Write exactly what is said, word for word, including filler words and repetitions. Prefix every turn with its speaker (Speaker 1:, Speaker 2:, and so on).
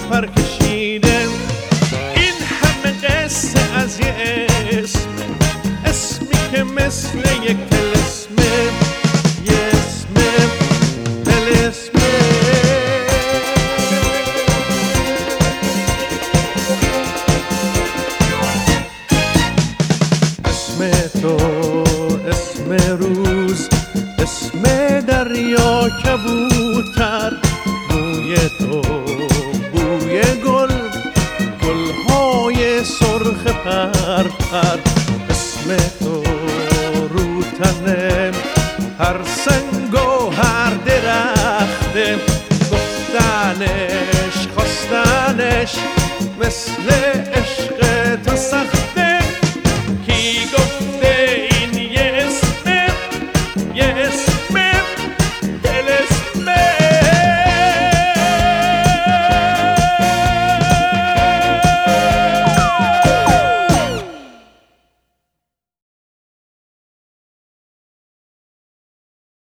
Speaker 1: پر کشیده. این همه قصه از یه اسم، اسمی که مثل یک طلسمه، یه اسم طلسمه. اسم تو اسم روز، اسم دریا کبوتر، بوی تو بوی گل، گلهای سرخ پرپر. اسم تو رو تن هر سنگ و هر درخته، گفتنش خواستنش مثل عشق